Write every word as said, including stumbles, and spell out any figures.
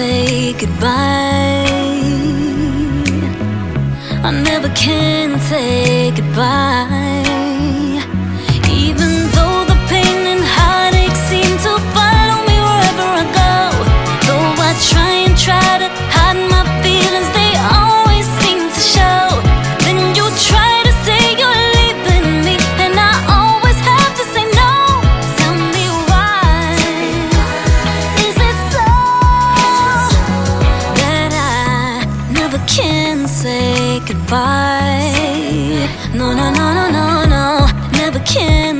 say goodbye. I never can say goodbye. Even though the pain and heartache seem to follow me wherever I go, though I try and try to hide my feelings, they always seem to show. Then you try to say you're leaving me, and I always have to say no. Tell me why. Is it so that I never can say goodbye? No, no, no, no, no, no, never can.